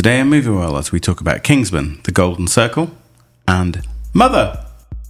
Today on Movie World, as we talk about Kingsman, The Golden Circle, and Mother.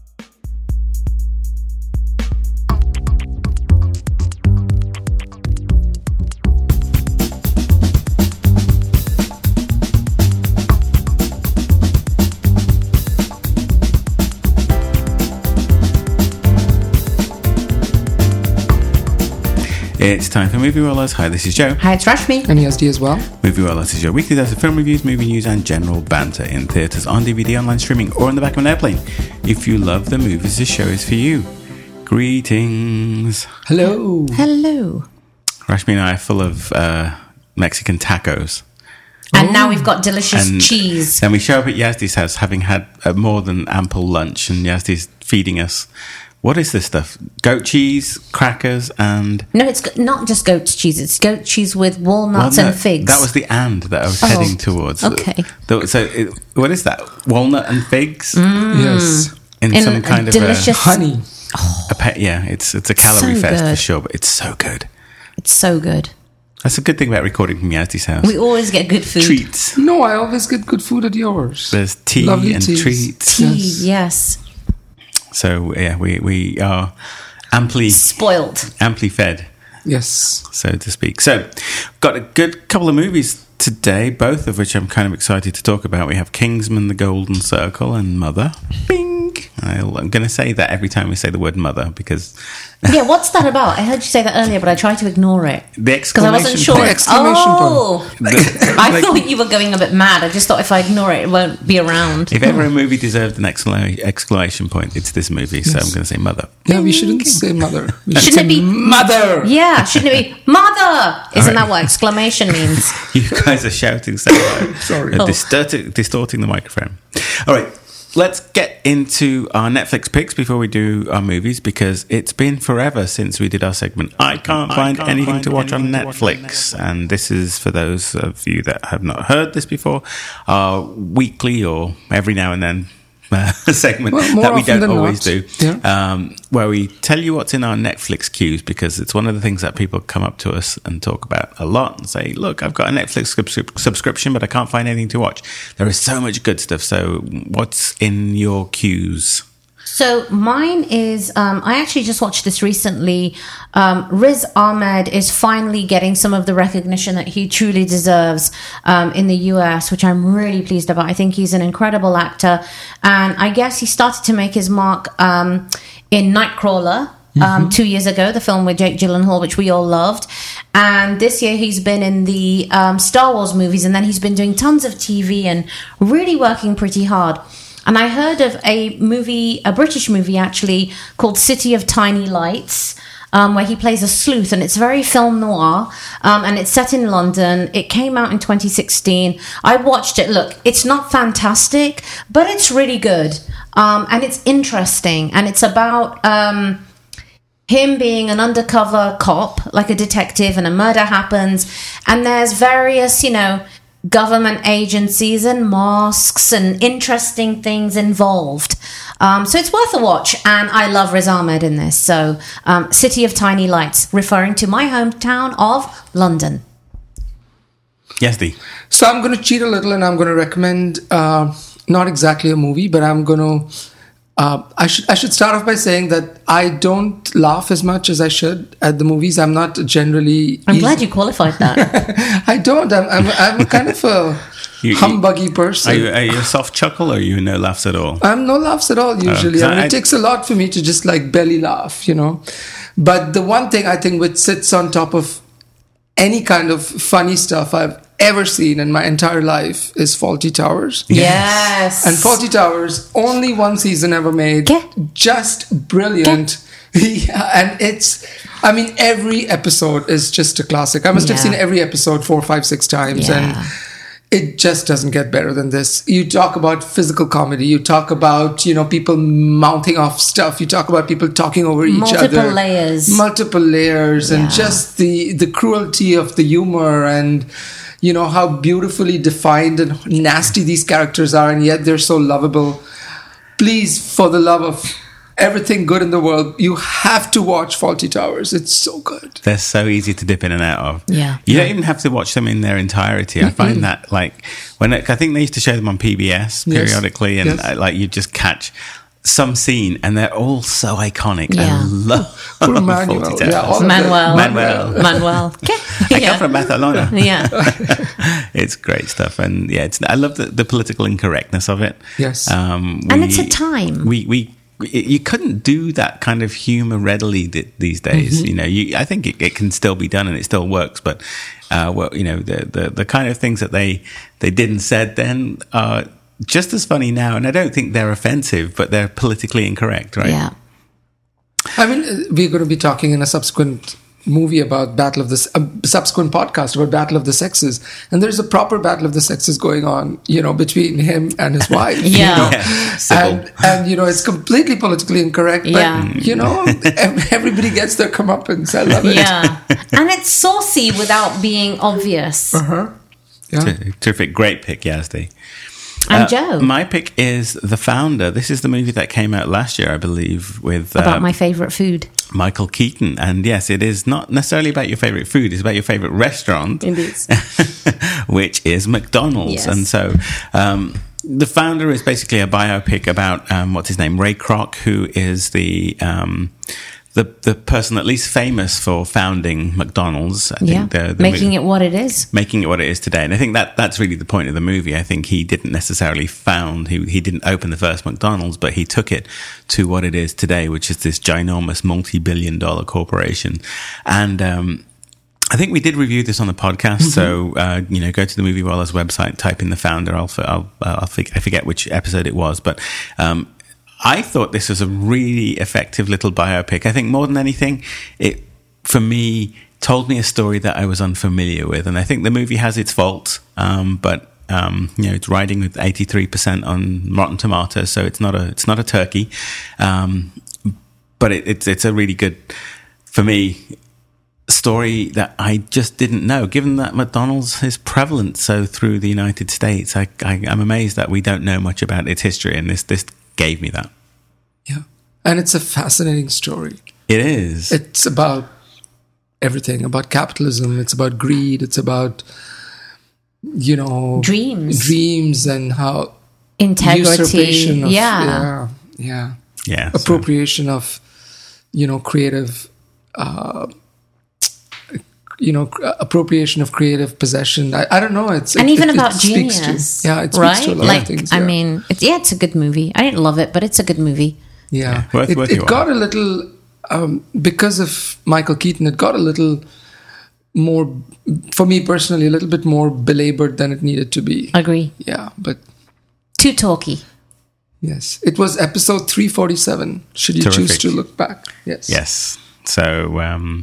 It's time for Movie Rollers. Hi, this is Joe. Hi, it's Rashmi. And ESD as well. Movie Rollers is your weekly dose of film reviews, movie news, and general banter in theatres, on DVD, online streaming, or in the back of an airplane. If you love the movies, this show is for you. Greetings. Hello. Hello. Rashmi and I are full of Mexican tacos. And now we've got delicious cheese. Then we show up at Yazdi's house having had more than ample lunch, and Yazdi's feeding us. What is this stuff? Goat cheese, crackers, and... No, it's not just goat cheese. It's goat cheese with walnuts and figs. That was the "and" that I was heading towards. Okay. What is that? Walnut and figs? Yes. In some kind of delicious honey. It's a calorie So fest good. for sure, but it's so good. It's so good. That's a good thing about recording from Yazdi's house. We always get good food. Treats. No, I always get good food at yours. There's tea Lovely and teas. treats. Tea, yes. So, yeah, we are amply fed. Yes. So to speak. So, got a good couple of movies today, both of which I'm kind of excited to talk about. We have Kingsman, The Golden Circle, and Mother. Bing! I'm going to say that every time we say the word Mother, because... Yeah, what's that about? I heard you say that earlier, but I tried to ignore it. The Because I wasn't sure. The exclamation point. I thought you were going a bit mad. I just thought if I ignore it, it won't be around. If ever a movie deserved an exclamation point, it's this movie, so I'm going to say Mother. Yeah, we shouldn't say mother. We should Shouldn't say it be mother? Yeah, shouldn't it be mother? Isn't that what exclamation means? You guys are shouting so loud. Sorry. Distorting the microphone. All right. Let's get into our Netflix picks before we do our movies, because it's been forever since we did our segment I can't find anything to watch on Netflix. And this is, for those of you that have not heard this before, our weekly or every now and then segment that we don't always do, where we tell you what's in our Netflix queues, because it's one of the things that people come up to us and talk about a lot and say, look, I've got a Netflix subscription, but I can't find anything to watch. There is so much good stuff. So what's in your queues? So mine is, I actually just watched this recently. Riz Ahmed is finally getting some of the recognition that he truly deserves in the US, which I'm really pleased about. I think he's an incredible actor. And I guess he started to make his mark in Nightcrawler 2 years ago, the film with Jake Gyllenhaal, which we all loved. And this year he's been in the Star Wars movies, and then he's been doing tons of TV and really working pretty hard. And I heard of a British movie actually, called City of Tiny Lights, where he plays a sleuth, and it's very film noir, and it's set in London. It came out in 2016. I watched it. Look, it's not fantastic, but it's really good, and it's interesting, and it's about him being an undercover cop, like a detective, and a murder happens, and there's various, government agencies and mosques and interesting things involved. So it's worth a watch, and I love Riz Ahmed in this. So City of Tiny Lights, referring to my hometown of London. Yes, Dee. So I'm going to cheat a little, and I'm going to recommend not exactly a movie, but I'm going to... I should start off by saying that I don't laugh as much as I should at the movies. I'm not generally... I'm glad you qualified that. I don't. I'm a kind of a humbuggy person. Are you a soft chuckle, or are you no laughs at all? I'm no laughs at all, usually. It takes a lot for me to just belly laugh, But the one thing I think which sits on top of any kind of funny stuff I've ever seen in my entire life is Fawlty Towers. Yes. And Fawlty Towers, only one season ever made. Just brilliant. Yeah, and every episode is just a classic. I must have seen every episode 4, 5, 6 times. Yeah. And it just doesn't get better than this. You talk about physical comedy. You talk about, people mouthing off stuff. You talk about people talking over each other. Multiple layers. And just the cruelty of the humor, and how beautifully defined and nasty these characters are, and yet they're so lovable. Please, for the love of everything good in the world, you have to watch Fawlty Towers. It's so good. They're so easy to dip in and out of. Yeah. You don't even have to watch them in their entirety. I find that, like, I think they used to show them on PBS periodically, and like you just catch some scene, and they're all so iconic. Yeah. I love Manuel. Fawlty Towers. Manuel. I come from Barcelona. Yeah. It's great stuff, and I love the political incorrectness of it. Yes. And it's a time. You couldn't do that kind of humor readily these days. You know, I think it can still be done and it still works, but the kind of things that they did and said then are just as funny now, and I don't think they're offensive, but they're politically incorrect, right? Yeah. I mean, we're going to be talking in a subsequent movie about subsequent podcast about Battle of the Sexes, and there's a proper Battle of the Sexes going on, between him and his wife. And it's completely politically incorrect, but everybody gets their comeuppance. I love it. Yeah, and it's saucy without being obvious. Yeah. Terrific, great pick, Yazdi. And Joe, my pick is The Founder. This is the movie that came out last year, I believe, with about my favorite food, Michael Keaton. And yes, it is not necessarily about your favorite food; it's about your favorite restaurant, indeed, which is McDonald's. Yes. And so, The Founder is basically a biopic about what's his name, Ray Kroc, who is the person at least famous for founding McDonald's. I think making it what it is. Making it what it is today. And I think that's really the point of the movie. I think he didn't necessarily he didn't open the first McDonald's, but he took it to what it is today, which is this ginormous multi-billion-dollar corporation. And I think we did review this on the podcast. So, go to the Movie Wallah's website, type in The Founder. I forget which episode it was, but I thought this was a really effective little biopic. I think more than anything, it, for me, told me a story that I was unfamiliar with. And I think the movie has its faults, but it's riding with 83% on Rotten Tomatoes, so it's not a turkey. But it's a really good, for me, story that I just didn't know. Given that McDonald's is prevalent so through the United States, I'm amazed that we don't know much about its history, and this gave me that. Yeah. And it's a fascinating story. It is. It's about everything, about capitalism. It's about greed. It's about, dreams and how integrity. Usurpation of, yeah. Appropriation of, creative, appropriation of creative possession. I don't know. Even about genius. It speaks to a lot of things. I mean, it's a good movie. I didn't love it, but it's a good movie. Yeah. It got a little, because of Michael Keaton, it got a little more, for me personally, a little bit more belabored than it needed to be. Agree. Yeah, but... Too talky. Yes. It was episode 347, should you choose to look back. Yes. Yes. So...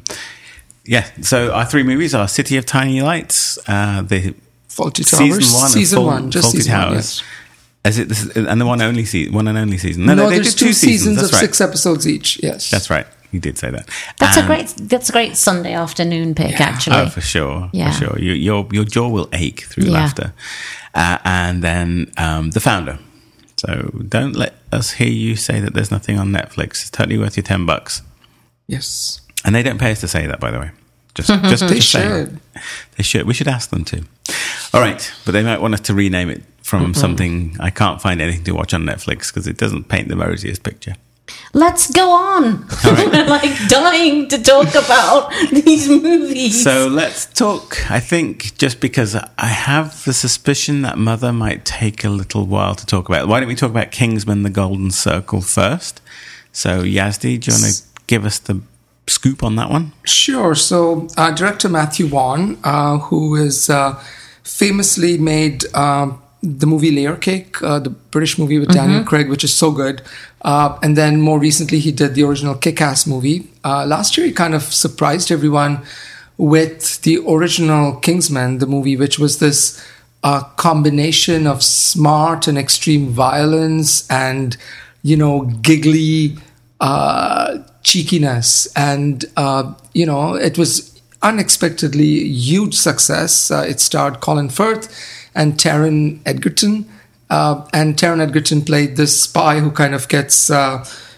so our three movies are City of Tiny Lights, the Fawlty Towers, season one, just Fawlty season Towers. One, yes. And the one and only season. No, there's two seasons of 6 episodes each. Yes, that's right. You did say that. That's a great Sunday afternoon pick, actually. Oh, for sure. Yeah. For sure. Your jaw will ache through laughter. And then The Founder. So don't let us hear you say that there's nothing on Netflix. It's totally worth your $10. Yes. And they don't pay us to say that, by the way. Just they should. They should. We should ask them to. All right, but they might want us to rename it from something. I can't find anything to watch on Netflix because it doesn't paint the rosiest picture. Let's go on. Right. We're like dying to talk about these movies. So let's talk. I think just because I have the suspicion that Mother might take a little while to talk about. Why don't we talk about Kingsman: The Golden Circle first? So Yazdi, do you want to give us the scoop on that one? Sure. So director Matthew Vaughn, who is famously made the movie Layer Cake, the British movie with Daniel Craig, which is so good. And then more recently, he did the original Kick-Ass movie. Last year, he kind of surprised everyone with the original Kingsman, the movie, which was this combination of smart and extreme violence and, giggly cheekiness. And, it was unexpectedly huge success. It starred Colin Firth and Taron Egerton. And Taron Egerton played this spy who kind of gets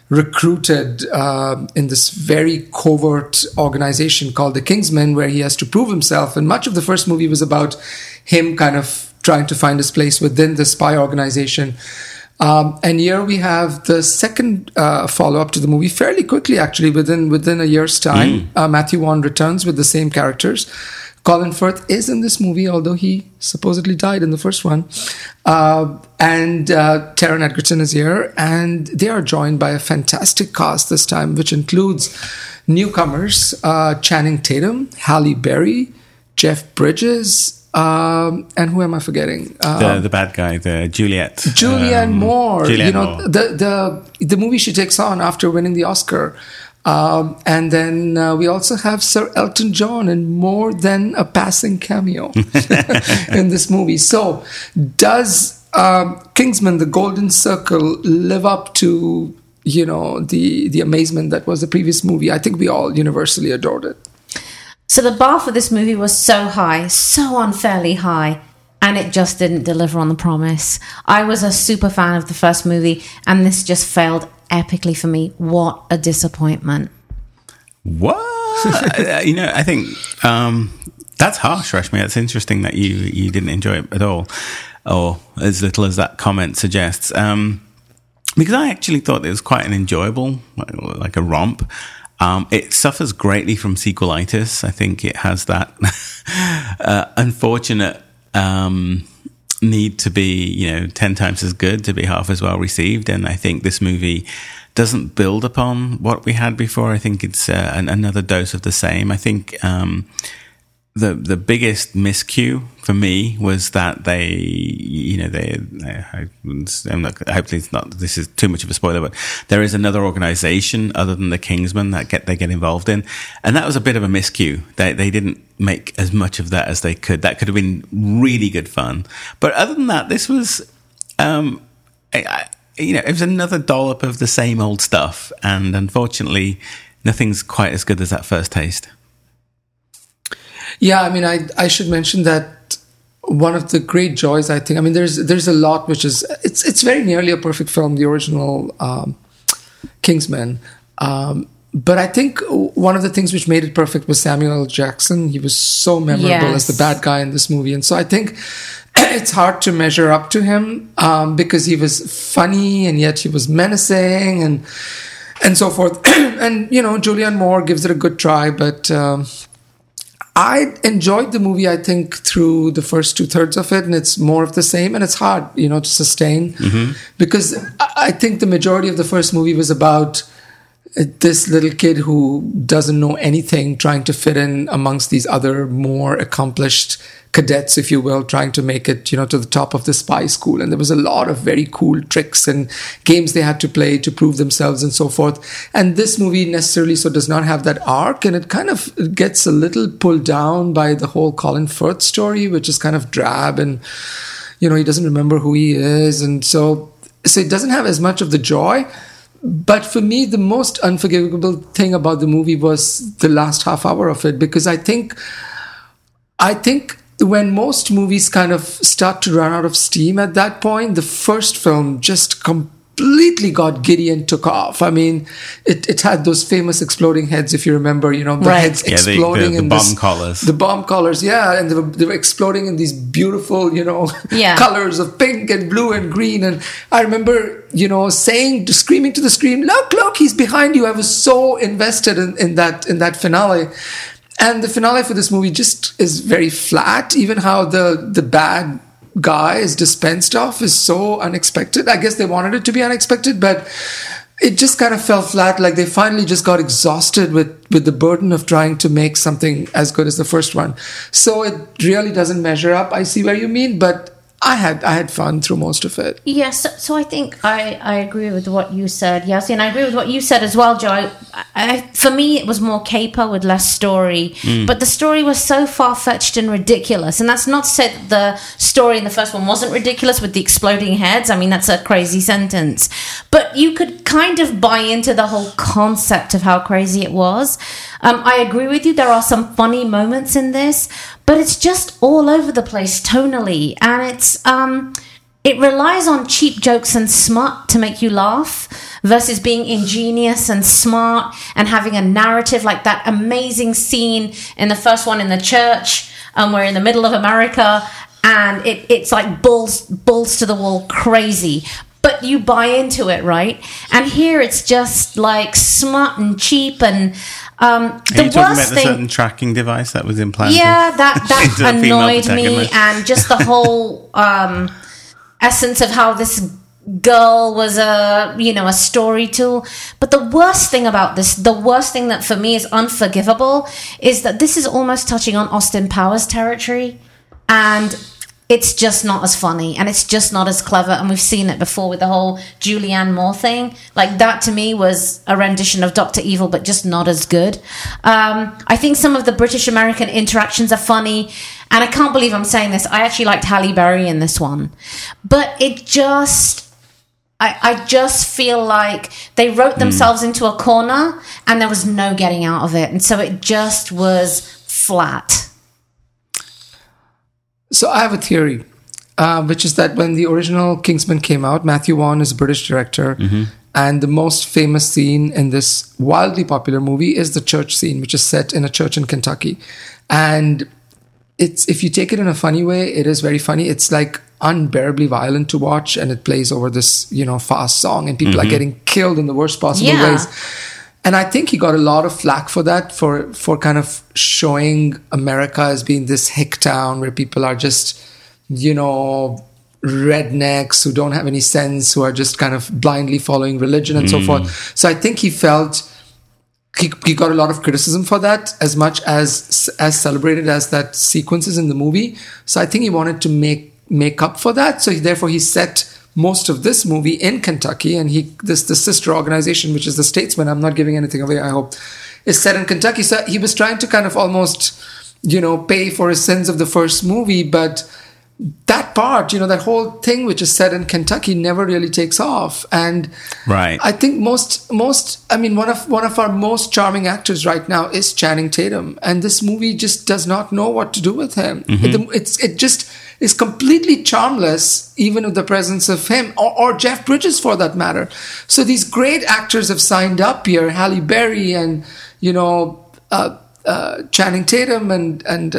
recruited in this very covert organization called the Kingsmen, where he has to prove himself. And much of the first movie was about him kind of trying to find his place within the spy organization. And here we have the second follow-up to the movie fairly quickly, actually, within a year's time. Matthew Vaughn returns with the same characters. Colin Firth is in this movie, although he supposedly died in the first one. And Taron Egerton is here. And they are joined by a fantastic cast this time, which includes newcomers, Channing Tatum, Halle Berry, Jeff Bridges, and who am I forgetting? The bad guy, the Julianne Moore. Julianne Moore. The movie she takes on after winning the Oscar. And then we also have Sir Elton John in more than a passing cameo in this movie. So does Kingsman, The Golden Circle, live up to, the amazement that was the previous movie? I think we all universally adored it. So the bar for this movie was so high, so unfairly high, and it just didn't deliver on the promise. I was a super fan of the first movie, and this just failed epically for me. What a disappointment. What? I think that's harsh, Rashmi. It's interesting that you didn't enjoy it at all, or as little as that comment suggests. Because I actually thought it was quite an enjoyable, like a romp. It suffers greatly from sequelitis. I think it has that unfortunate need to be, 10 times as good to be half as well received. And I think this movie doesn't build upon what we had before. I think it's another dose of the same. I think the biggest miscue for me was that hopefully it's not, this is too much of a spoiler, but there is another organization other than the Kingsmen that they get involved in. And that was a bit of a miscue. They didn't make as much of that as they could. That could have been really good fun. But other than that, this was, it was another dollop of the same old stuff. And unfortunately, nothing's quite as good as that first taste. Yeah, I should mention that one of the great joys, I think, there's a lot which is, it's very nearly a perfect film, the original Kingsman. But I think one of the things which made it perfect was Samuel L. Jackson. He was so memorable as the bad guy in this movie. And so I think it's hard to measure up to him because he was funny and yet he was menacing and so forth. And, Julianne Moore gives it a good try, but I enjoyed the movie, I think, through the first 2/3 of it, and it's more of the same, and it's hard, to sustain, because I think the majority of the first movie was about this little kid who doesn't know anything, trying to fit in amongst these other more accomplished cadets, if you will, trying to make it, to the top of the spy school. And there was a lot of very cool tricks and games they had to play to prove themselves and so forth. And this movie necessarily so does not have that arc, and it kind of gets a little pulled down by the whole Colin Firth story, which is kind of drab, and, he doesn't remember who he is. And so it doesn't have as much of the joy. But for me, the most unforgivable thing about the movie was the last half hour of it, because I think when most movies kind of start to run out of steam at that point, the first film just completely got giddy and took off. It had those famous exploding heads, if you remember, heads exploding the in bomb collars. The bomb collars, yeah, and they were exploding in these beautiful, colors of pink and blue and green. And I remember, screaming to the screen, look, he's behind you. I was so invested in that finale. And the finale for this movie just is very flat. Even how the bad guy is dispensed of is so unexpected. I guess they wanted it to be unexpected, but it just kind of fell flat. Like they finally just got exhausted with the burden of trying to make something as good as the first one. So it really doesn't measure up. I see what you mean, but I had fun through most of it. Yes, so I think I agree with what you said, Yassi, and I agree with what you said as well, Joe. For me, it was more caper with less story, but the story was so far-fetched and ridiculous. And that's not to say that the story in the first one wasn't ridiculous with the exploding heads. That's a crazy sentence. But you could kind of buy into the whole concept of how crazy it was. I agree with you. There are some funny moments in this, but it's just all over the place tonally, and it relies on cheap jokes and smut to make you laugh versus being ingenious and smart and having a narrative, like that amazing scene in the first one in the church. We're in the middle of America, and it's like balls to the wall crazy. But you buy into it, right? And here it's just like smart and cheap and Are you talking about the certain tracking device that was implanted? Yeah, that annoyed me, and just the whole essence of how this girl was a story tool. But the worst thing about this, the worst thing that for me is unforgivable, is that this is almost touching on Austin Powers territory, and it's just not as funny, and it's just not as clever. And we've seen it before with the whole Julianne Moore thing. Like, that to me was a rendition of Dr. Evil, but just not as good. I think some of the British-American interactions are funny. And I can't believe I'm saying this. I actually liked Halle Berry in this one. But it just... I just feel like they wrote themselves into a corner and there was no getting out of it. And so it just was flat. So I have a theory, which is that when the original Kingsman came out, Matthew Vaughn is a British director, and the most famous scene in this wildly popular movie is the church scene, which is set in a church in Kentucky. And it's, if you take it in a funny way, it is very funny. It's like unbearably violent to watch, and it plays over this, fast song, and people are getting killed in the worst possible ways. And I think he got a lot of flack for that, for kind of showing America as being this hick town where people are just, rednecks who don't have any sense, who are just kind of blindly following religion and so forth. So I think he felt he got a lot of criticism for that, as much as celebrated as that sequence is in the movie. So I think he wanted to make up for that. So therefore he set most of this movie in Kentucky, and the sister organization, which is the Statesman, I'm not giving anything away, I hope, is set in Kentucky. So he was trying to kind of almost, pay for his sins of the first movie, but that part, that whole thing which is set in Kentucky never really takes off. And right. I think one of our most charming actors right now is Channing Tatum, and this movie just does not know what to do with him. It just is completely charmless, even with the presence of him, or Jeff Bridges for that matter. So these great actors have signed up here, Halle Berry and, Channing Tatum and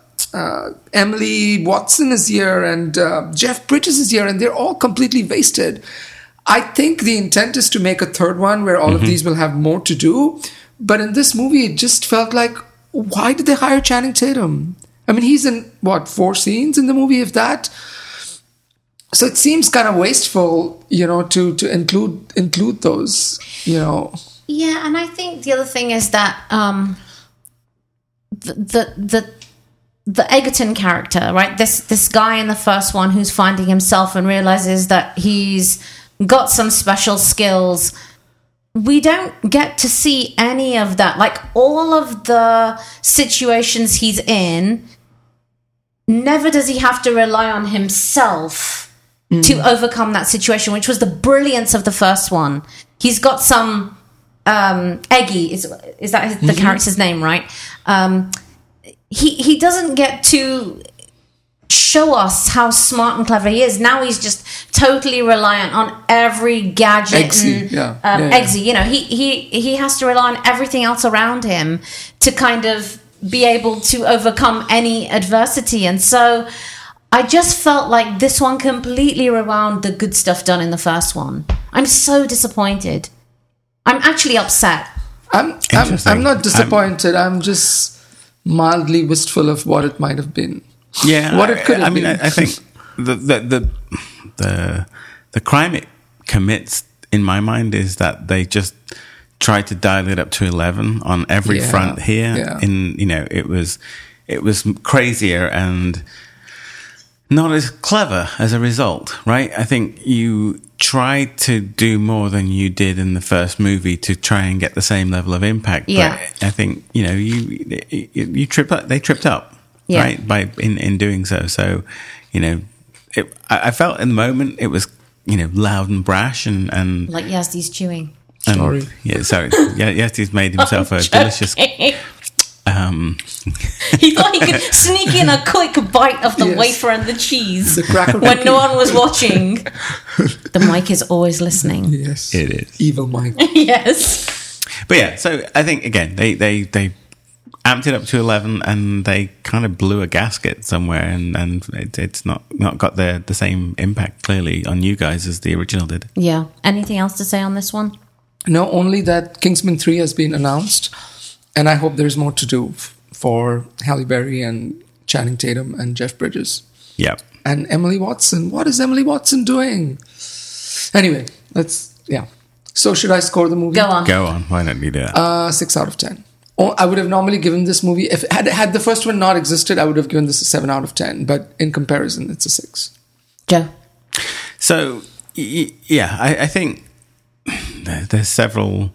Emily Watson is here, and Jeff Bridges is here, and they're all completely wasted. I think the intent is to make a third one where all of these will have more to do. But in this movie, it just felt like, why did they hire Channing Tatum? I mean, he's in, 4 scenes in the movie, if that? So it seems kind of wasteful, to include those, Yeah, and I think the other thing is that the Egerton character, right? This guy in the first one who's finding himself and realizes that he's got some special skills. We don't get to see any of that. Like, all of the situations he's in, never does he have to rely on himself to overcome that situation, which was the brilliance of the first one. He's got some Eggy, is that the character's name, right? He doesn't get to show us how smart and clever he is. Now he's just totally reliant on every gadget. Eggsy, he has to rely on everything else around him to kind of be able to overcome any adversity. And so I just felt like this one completely rewound the good stuff done in the first one. I'm so disappointed. I'm actually upset. I'm not disappointed. I'm just mildly wistful of what it might have been. Yeah, what it could have been. I think the crime it commits, in my mind, is that they just tried to dial it up to 11 on every front here. Yeah. It was crazier and not as clever as a result, right? I think you tried to do more than you did in the first movie to try and get the same level of impact. Yeah. But I think, you tripped up. They tripped up, right? In doing so. So, I felt in the moment it was, loud and brash and like Yazdi's chewing. Sorry. Yeah, sorry. Yazdi's made himself a delicious. He thought he could sneak in a quick bite of the wafer and the cheese the cracker when no one was watching. The mic is always listening. Yes. It is. Evil mic. Yes. But yeah, so I think, again, they amped it up to 11 and they kind of blew a gasket somewhere, and it's not got the same impact, clearly, on you guys as the original did. Yeah. Anything else to say on this one? No, only that Kingsman 3 has been announced, and I hope there's more to do for Halle Berry and Channing Tatum and Jeff Bridges. Yeah. And Emily Watson. What is Emily Watson doing? Anyway, So should I score the movie? Go on. Why don't you do that? 6 out of 10. I would have normally given this movie, if had the first one not existed, I would have given this a 7 out of 10. But in comparison, it's a 6. Joe. So, yeah, I think there's several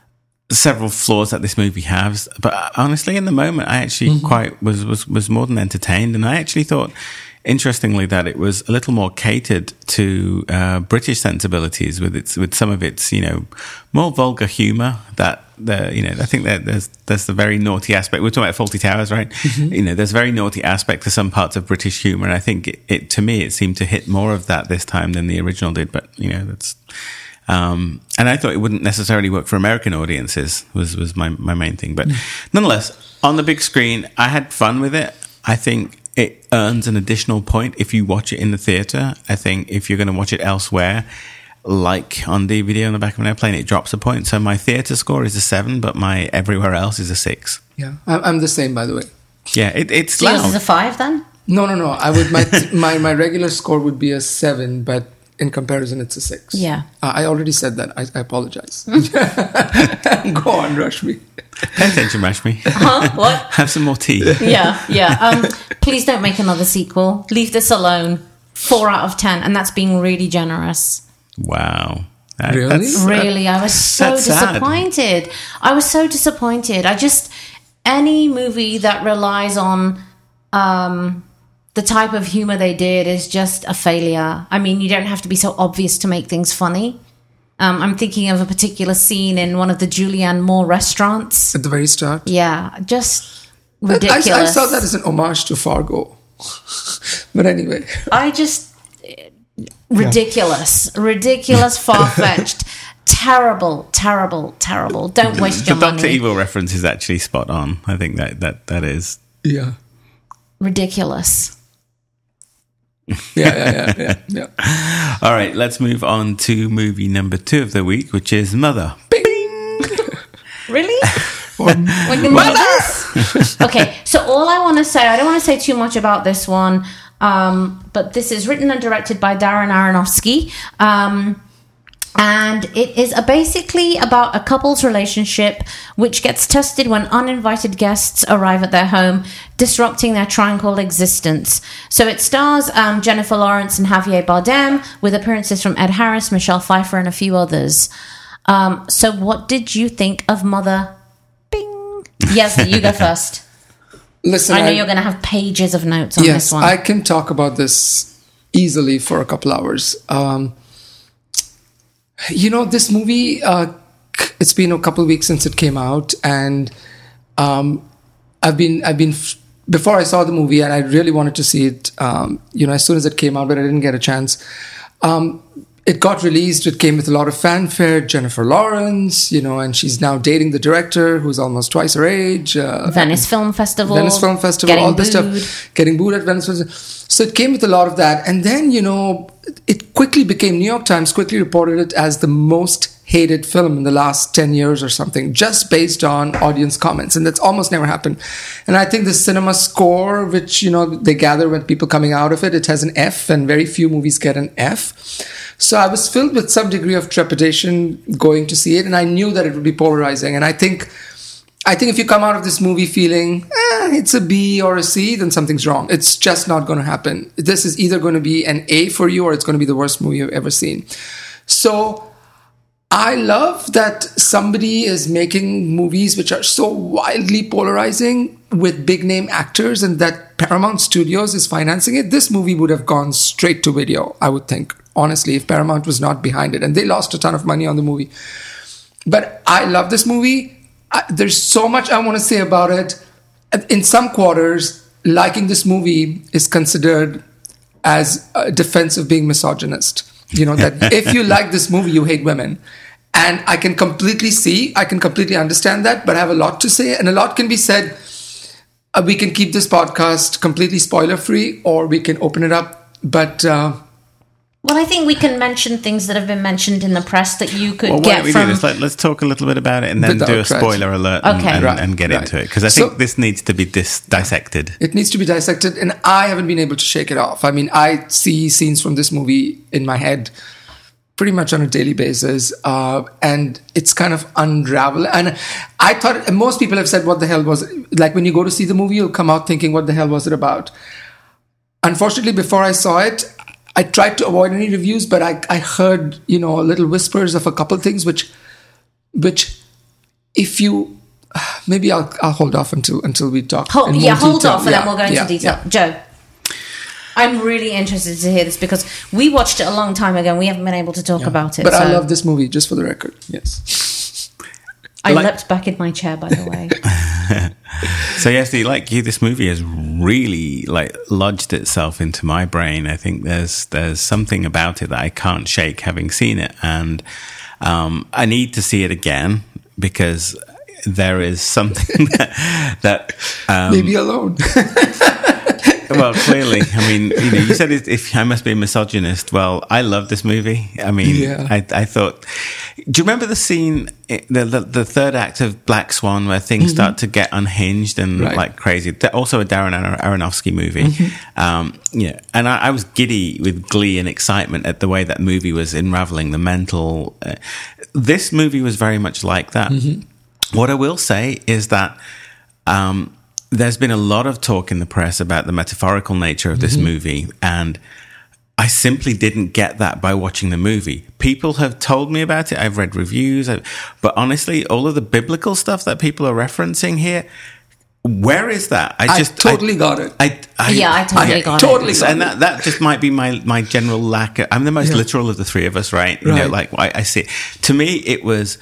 flaws that this movie has. But honestly, in the moment, I actually quite was more than entertained. And I actually thought, interestingly, that it was a little more catered to British sensibilities with some of its, more vulgar humour. That I think that there's the very naughty aspect. We're talking about Fawlty Towers, right? Mm-hmm. There's a very naughty aspect to some parts of British humour, and I think it to me it seemed to hit more of that this time than the original did. But that's. And I thought it wouldn't necessarily work for American audiences was my main thing. But nonetheless, on the big screen, I had fun with it. I think it earns an additional point if you watch it in the theatre. I think if you're going to watch it elsewhere, like on DVD on the back of an airplane, it drops a point. So my theatre score is a 7, but my everywhere else is a 6. Yeah, I'm the same, by the way. Yeah, it's so loud. Yours is a 5 then? No. I would my regular score would be a 7, but in comparison, it's a 6. Yeah. I already said that. I apologize. Go on, Rashmi. Pay attention, Rashmi. Huh? What? Have some more tea. Yeah. Please don't make another sequel. Leave this alone. 4 out of 10, and that's being really generous. Wow. Really? I was so disappointed. Sad. I was so disappointed. Any movie that relies on the type of humor they did is just a failure. I mean, you don't have to be so obvious to make things funny. I'm thinking of a particular scene in one of the Julianne Moore restaurants. At the very start? Yeah, just ridiculous. I saw that as an homage to Fargo. But anyway. Ridiculous, far-fetched, terrible. Don't waste your money. The Dr. Evil reference is actually spot on. I think that is. Yeah. Ridiculous. Yeah. All right, let's move on to movie number 2 of the week, which is Mother. Bing! Really? Mother! Okay, so all I want to say, I don't want to say too much about this one, but this is written and directed by Darren Aronofsky. And it is basically about a couple's relationship which gets tested when uninvited guests arrive at their home, disrupting their tranquil existence. So it stars Jennifer Lawrence and Javier Bardem, with appearances from Ed Harris, Michelle Pfeiffer, and a few others. So what did you think of Mother? Bing! Yes, you go first. Listen, I know you're going to have pages of notes on this one. Yes, I can talk about this easily for a couple hours. This movie, it's been a couple of weeks since it came out, and I've been before I saw the movie, and I really wanted to see it, as soon as it came out, but I didn't get a chance. It got released. It came with a lot of fanfare. Jennifer Lawrence, and she's now dating the director, who's almost twice her age. Venice Film Festival, all this stuff. Getting booed at Venice Festival. So it came with a lot of that. And then, it quickly became, New York Times quickly reported it as the most hated film in the last 10 years or something, just based on audience comments. And that's almost never happened. And I think the cinema score, which, they gather when people coming out of it, it has an F, and very few movies get an F. So I was filled with some degree of trepidation going to see it, and I knew that it would be polarizing. And I think if you come out of this movie feeling, it's a B or a C, then something's wrong. It's just not going to happen. This is either going to be an A for you, or it's going to be the worst movie you've ever seen. So I love that somebody is making movies which are so wildly polarizing with big name actors, and that Paramount Studios is financing it. This movie would have gone straight to video, I would think, honestly, if Paramount was not behind it. And they lost a ton of money on the movie. But I love this movie. There's so much I want to say about it. In some quarters, liking this movie is considered as a defense of being misogynist. That if you like this movie, you hate women. And I can completely understand that, but I have a lot to say, and a lot can be said. We can keep this podcast completely spoiler-free, or we can open it up, but... Well, I think we can mention things that have been mentioned in the press that you could get we from... do this? Let's talk a little bit about it and then do a spoiler alert and get into it. Because I think this needs to be dissected. It needs to be dissected, and I haven't been able to shake it off. I mean, I see scenes from this movie in my head pretty much on a daily basis, and it's kind of unraveling. And I thought, and most people have said, what the hell was it? Like when you go to see the movie, you'll come out thinking, what the hell was it about? Unfortunately, before I saw it, I tried to avoid any reviews, but I heard, little whispers of a couple things, which if you, maybe I'll hold off until we talk. Hold off, and then we'll go into detail. Yeah. Joe, I'm really interested to hear this because we watched it a long time ago and we haven't been able to talk about it. But I love this movie, just for the record. Yes. I leapt back in my chair, by the way. So yes, like you, this movie has really lodged itself into my brain. I think there's something about it that I can't shake, having seen it, and I need to see it again because there is something that maybe alone. Well, clearly, I mean, you said if I must be a misogynist. Well, I love this movie. I mean, I thought. Do you remember the scene, the third act of Black Swan, where things start to get unhinged and like crazy? Also a Darren Aronofsky movie. And I was giddy with glee and excitement at the way that movie was unraveling the mental. This movie was very much like that. What I will say is that. There's been a lot of talk in the press about the metaphorical nature of this movie, and I simply didn't get that by watching the movie. People have told me about it. I've read reviews, but honestly, all of the biblical stuff that people are referencing here, where is that? I totally got it. I totally got it. And that just might be my general lack of, I'm the most literal of the three of us, right? I see it. To me, it was,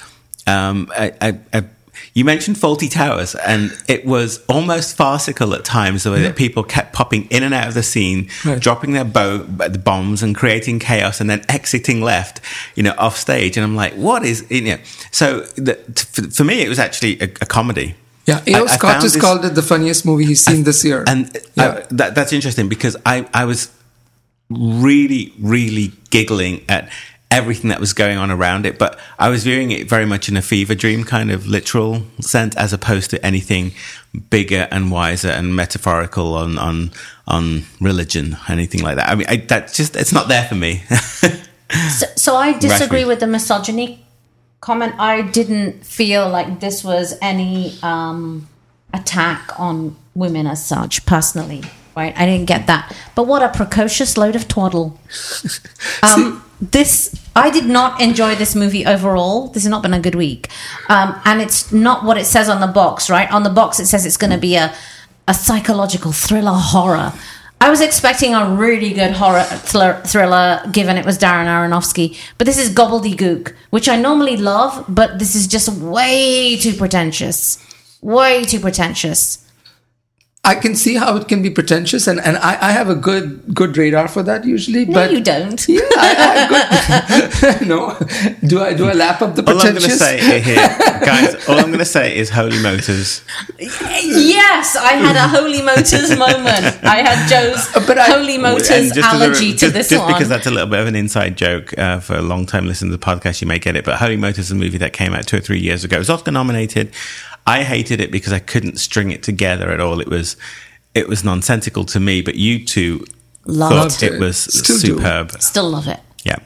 you mentioned Fawlty Towers, and it was almost farcical at times, the way that people kept popping in and out of the scene, dropping their the bombs and creating chaos, and then exiting left, off stage. And I'm like, what is, So for me, it was actually a comedy. Yeah, A.O. Scott has called it the funniest movie he's seen this year. And that's interesting because I was really, really giggling at everything that was going on around it, but I was viewing it very much in a fever dream kind of literal sense, as opposed to anything bigger and wiser and metaphorical on religion, anything like that. I mean, it's not there for me. so I disagree with the misogyny comment. I didn't feel like this was any attack on women as such, personally. Right, I didn't get that. But what a precocious load of twaddle. I did not enjoy this movie overall. This has not been a good week. And it's not what it says on the box, right? On the box it says it's going to be a psychological thriller horror. I was expecting a really good horror thriller, given it was Darren Aronofsky. But this is gobbledygook, which I normally love, but this is just way too pretentious. Way too pretentious. I can see how it can be pretentious, and I have a good radar for that usually. No, you don't. Yeah, I have good. No, do I lap up the pretentious? All I'm going to say here, guys, all I'm going to say is Holy Motors. Yes, I had a Holy Motors moment. I had Joe's Holy Motors allergy to this one. Just because that's a little bit of an inside joke for a long time listening to the podcast, you may get it. But Holy Motors is a movie that came out 2 or 3 years ago. It was Oscar nominated. I hated it because I couldn't string it together at all. It was nonsensical to me, but you two thought it was superb. Still love it. Yeah.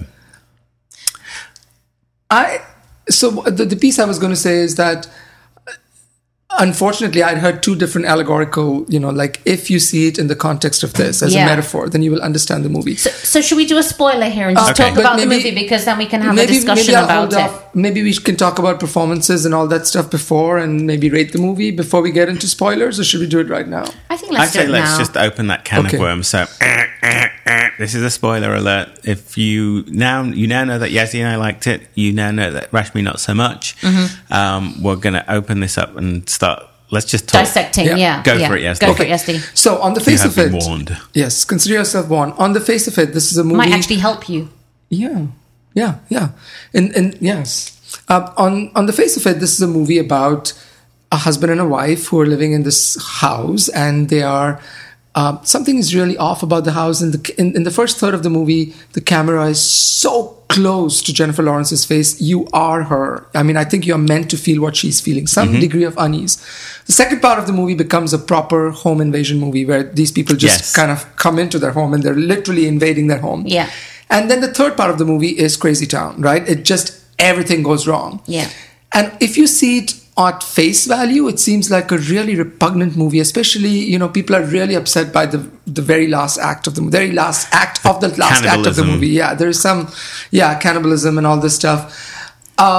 So the piece I was going to say is that unfortunately I'd heard two different allegorical, like if you see it in the context of this as a metaphor, then you will understand the movie. So should we do a spoiler here and just talk about the movie, because then we can have a discussion about it. Maybe we can talk about performances and all that stuff before, and maybe rate the movie before we get into spoilers, or should we do it right now? I think let's do it now. Let's just open that can of worms. So this is a spoiler alert. If you now know that Yazzie and I liked it, you now know that Rashmi not so much. We're going to open this up and start. Let's just talk. Dissecting, Go for it, Yazzie. Go for it, Yazzie. So on the face of it, warned. Yes, consider yourself warned. On the face of it, this is a movie. Might actually help you. Yeah. And yes. On the face of it, this is a movie about a husband and a wife who are living in this house, and they are something is really off about the house. In the first third of the movie, the camera is so close to Jennifer Lawrence's face. You are her. I mean, I think you're meant to feel what she's feeling, some degree of unease. The second part of the movie becomes a proper home invasion movie where these people just kind of come into their home and they're literally invading their home. Yeah. And then the third part of the movie is Crazy Town, right? It just, everything goes wrong. Yeah. And if you see it at face value, it seems like a really repugnant movie, especially, you know, people are really upset by the very last act of the last act of the movie. Yeah, there's some, cannibalism and all this stuff.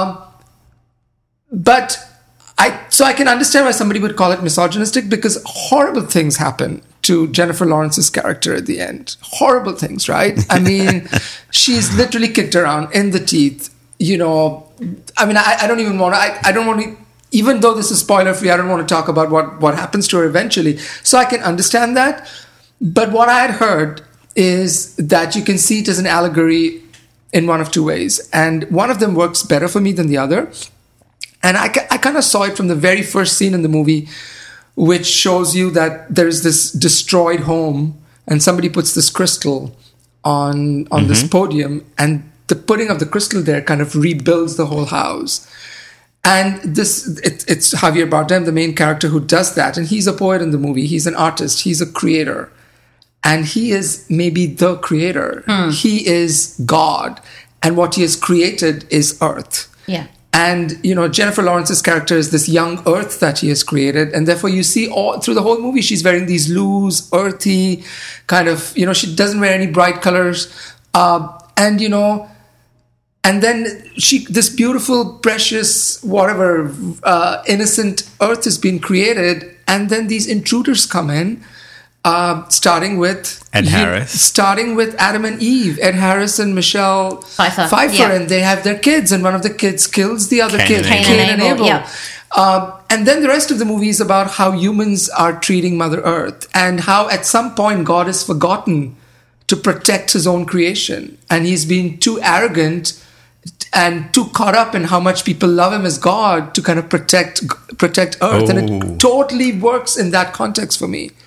But I can understand why somebody would call it misogynistic, because horrible things happen to Jennifer Lawrence's character at the end. Horrible things, right? I mean, she's literally kicked around in the teeth, you know. I mean, I don't even want to, I don't want to, even though this is spoiler free, I don't want to talk about what happens to her eventually. So I can understand that. But what I had heard is that you can see it as an allegory in one of two ways. And one of them works better for me than the other. And I kind of saw it from the very first scene in the movie, which shows you that there's this destroyed home and somebody puts this crystal on this podium, and the putting of the crystal there kind of rebuilds the whole house. And it's Javier Bardem, the main character, who does that. And he's a poet in the movie. He's an artist. He's a creator. And he is maybe the creator. He is God. And what he has created is Earth. Yeah. And, you know, Jennifer Lawrence's character is this young Earth that he has created. And therefore you see all through the whole movie, she's wearing these loose, earthy kind of, you know, she doesn't wear any bright colors. And, you know, and then this beautiful, precious, whatever, innocent Earth has been created. And then these intruders come in, starting with Ed Harris. Starting with Adam and Eve, Ed Harris and Michelle Pfeiffer. Yeah. And they have their kids, and one of the kids kills the other kid, Cain and Abel. Yeah. And then the rest of the movie is about how humans are treating Mother Earth, and how at some point God has forgotten to protect his own creation, and he's been too arrogant and too caught up in how much people love him as God to kind of protect Earth. And it totally works in that context for me.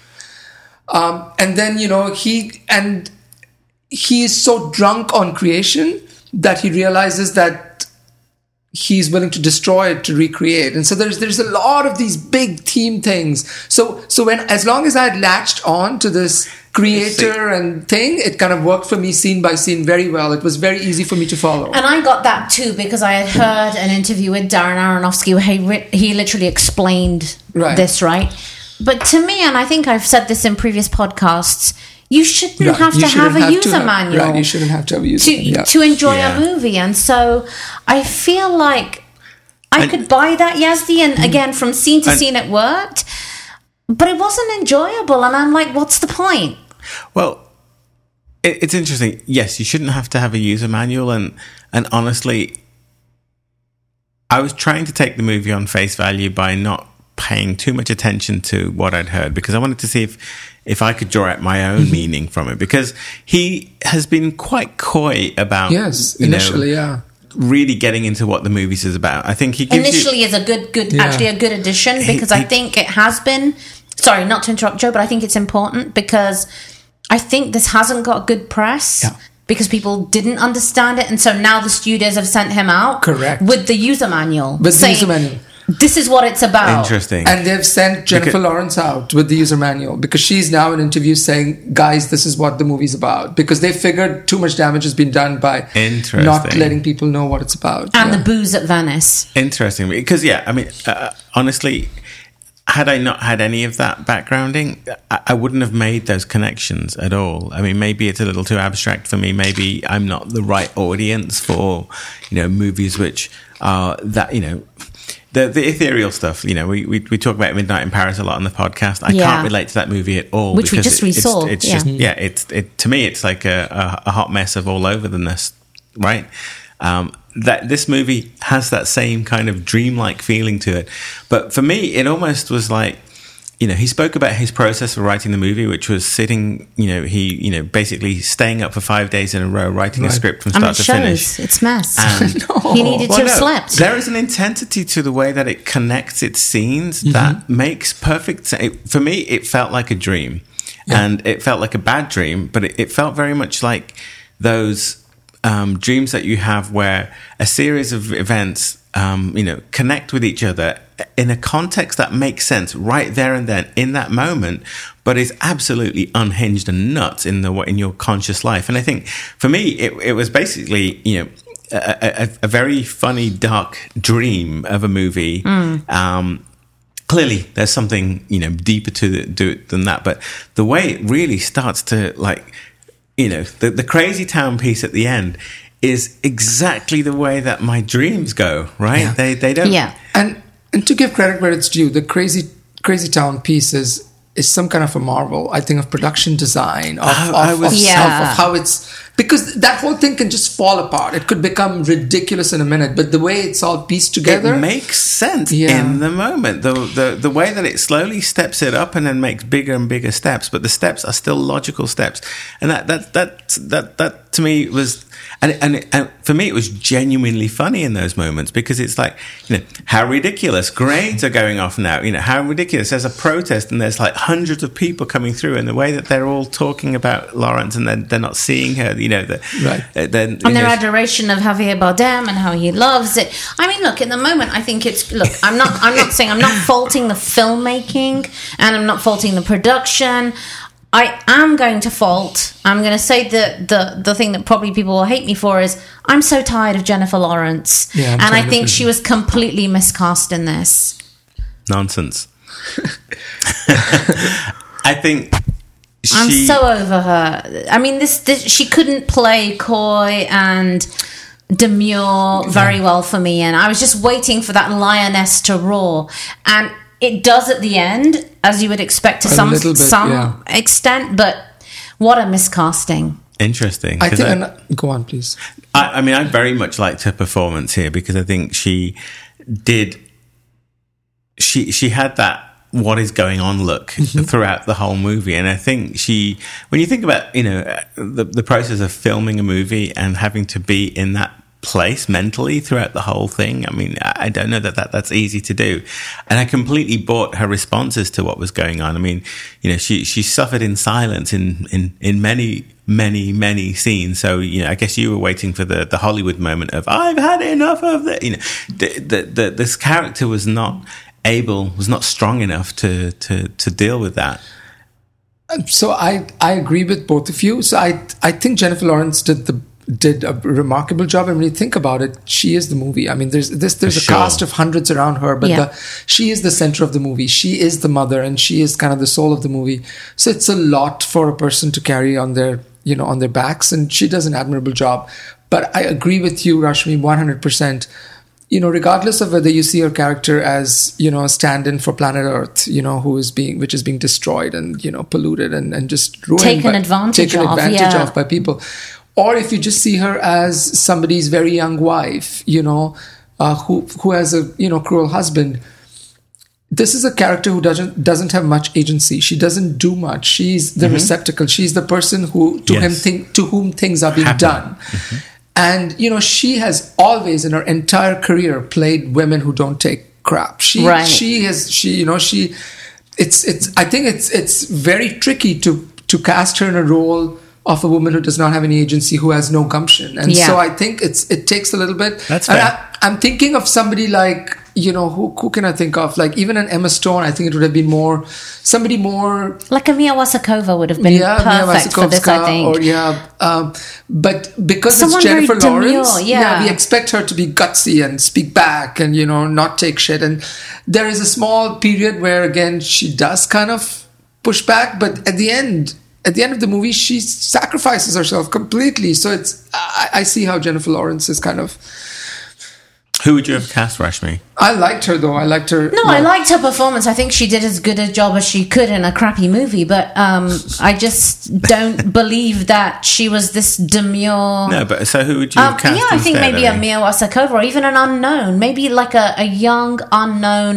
And then, you know, he is so drunk on creation that he realizes that he's willing to destroy it to recreate. And so there's a lot of these big theme things. So as long as I had latched on to this creator and thing, it kind of worked for me scene by scene very well. It was very easy for me to follow. And I got that too, because I had heard an interview with Darren Aronofsky where he literally explained this, right? But to me, and I think I've said this in previous podcasts, you shouldn't have to have a user manual. Right, you shouldn't have to have a user manual. To enjoy a movie. And so I feel like I could buy that, Yazdi, and again, from scene to scene it worked, but it wasn't enjoyable. And I'm like, what's the point? Well, it's interesting. Yes, you shouldn't have to have a user manual. And honestly, I was trying to take the movie on face value by not paying too much attention to what I'd heard, because I wanted to see if I could draw out my own meaning from it, because he has been quite coy about really getting into what the movie is about. I think he gives initially is a good actually a good addition, because I think it has been, sorry not to interrupt Joe, but I think it's important because I think this hasn't got good press. Because people didn't understand it, and so now the studios have sent him out with the user manual. This is what it's about. Interesting. And they've sent Jennifer Lawrence out with the user manual, because she's now in interviews saying, guys, this is what the movie's about. Because they figured too much damage has been done by not letting people know what it's about. And the booze at Venice. Interesting. Because, I mean, honestly, had I not had any of that backgrounding, I wouldn't have made those connections at all. I mean, maybe it's a little too abstract for me. Maybe I'm not the right audience for, movies which are that, the ethereal stuff, we talk about Midnight in Paris a lot on the podcast. I can't relate to that movie at all, which we just resaw. It's just to me it's like a hot mess of all overness, right? That this movie has that same kind of dreamlike feeling to it, but for me, it almost was like he spoke about his process for writing the movie, which was sitting, basically staying up for 5 days in a row, writing a script from start to finish. It's mess. He needed to have slept. There is an intensity to the way that it connects its scenes that makes perfect sense. For me, it felt like a dream. Yeah. And it felt like a bad dream, but it felt very much like those dreams that you have where a series of events connect with each other in a context that makes sense right there and then in that moment, but is absolutely unhinged and nuts in your conscious life. And I think for me, it was basically, a very funny, dark dream of a movie. Clearly, there's something, deeper to it than that. But the way it really starts to, the crazy town piece at the end is exactly the way that my dreams go, right? Yeah. They don't... Yeah. And to give credit where it's due, the crazy town piece is some kind of a marvel, I think, of production design, of how it's... Because that whole thing can just fall apart. It could become ridiculous in a minute, but the way it's all pieced together... It makes sense in the moment. The way that it slowly steps it up and then makes bigger and bigger steps, but the steps are still logical steps. And that to me was... And for me, it was genuinely funny in those moments because it's like, how ridiculous. Grades are going off now. How ridiculous. There's a protest and there's like hundreds of people coming through, and the way that they're all talking about Lawrence and they're not seeing her, and their adoration of Javier Bardem and how he loves it. I mean, look, in the moment, I think I'm not saying, I'm not faulting the filmmaking and I'm not faulting the production. I am going to I'm going to say the thing that probably people will hate me for is I'm so tired of Jennifer Lawrence. Yeah, and I think she was completely miscast in this. Nonsense. I think I'm so over her. I mean, this she couldn't play coy and demure very well for me, and I was just waiting for that lioness to roar, and it does at the end, as you would expect to some extent, but what a miscasting. Interesting. I think, go on, please. I mean, I very much liked her performance here because I think she had that what is going on look throughout the whole movie. And I think when you think about, the process of filming a movie and having to be in that place mentally throughout the whole thing, I mean, I don't know that's easy to do. And I completely bought her responses to what was going on. I mean, she suffered in silence in many, many, many scenes. So, I guess you were waiting for the Hollywood moment of I've had enough of that. This character was not strong enough to deal with that. So I agree with both of you. So I think Jennifer Lawrence did a remarkable job. And when you think about it, she is the movie. I mean, there's a cast of hundreds around her, but she is the center of the movie. She is the mother, and she is kind of the soul of the movie. So it's a lot for a person to carry on their backs, and she does an admirable job. But I agree with you, Rashmi, 100%. Regardless of whether you see her character as, a stand-in for planet Earth, which is being destroyed and, polluted and just ruined. Taken advantage of by people. Or if you just see her as somebody's very young wife, who has a, cruel husband. This is a character who doesn't have much agency. She doesn't do much. She's the receptacle. She's the person to whom things are being done. Mm-hmm. And, she has always in her entire career played women who don't take crap. I think it's very tricky to cast her in a role of a woman who does not have any agency, who has no gumption. And so I think it takes a little bit. That's fair. I'm thinking of somebody like, who can I think of? Like even an Emma Stone, I think it would have been somebody more... Like a Mia Wasikova would have been perfect for this, I think. But because someone it's Jennifer Lawrence, we expect her to be gutsy and speak back and, not take shit. And there is a small period where, again, she does kind of push back, but at the end of the movie, she sacrifices herself completely. So I see how Jennifer Lawrence is kind of... Who would you have cast, Rashmi? I liked her, though. I liked her. No, I liked her performance. I think she did as good a job as she could in a crappy movie. But I just don't believe that she was this demure... No, but so who would you have cast I think maybe a Mia Wasikova or even an unknown. Maybe like a young, unknown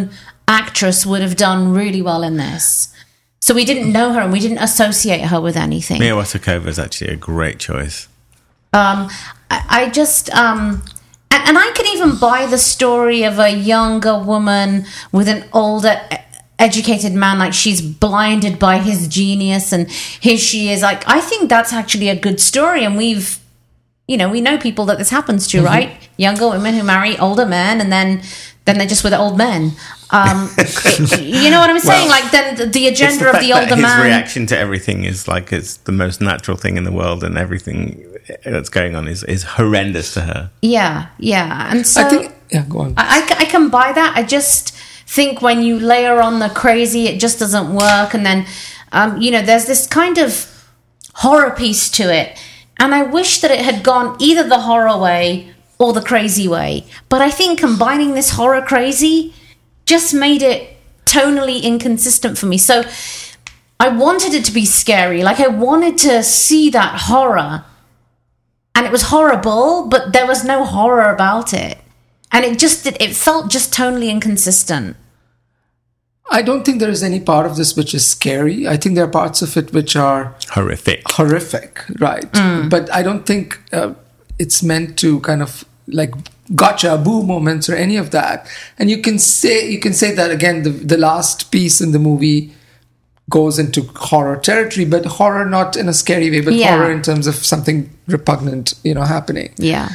actress would have done really well in this. So we didn't know her and we didn't associate her with anything. Mia Wasikova is actually a great choice. I just... and I could even buy the story of a younger woman with an older educated man, like she's blinded by his genius and here she is. Like, I think that's actually a good story, and we know people that this happens to, right? Younger women who marry older men and then they're just with old men. You know what I'm saying? Like, then the agenda of the older man. His reaction to everything is like it's the most natural thing in the world, and everything that's going on is horrendous to her. Yeah. And so I think, go on. I can buy that. I just think when you layer on the crazy, it just doesn't work. And then, there's this kind of horror piece to it. And I wish that it had gone either the horror way or the crazy way. But I think combining this horror crazy just made it tonally inconsistent for me. So I wanted it to be scary. Like, I wanted to see that horror. And it was horrible, but there was no horror about it. And it felt just tonally inconsistent. I don't think there is any part of this which is scary. I think there are parts of it which are horrific, right? But I don't think it's meant to kind of like gotcha, boo moments or any of that. And you can say that again. The last piece in the movie goes into horror territory, but horror not in a scary way, but horror in terms of something repugnant, happening. Yeah.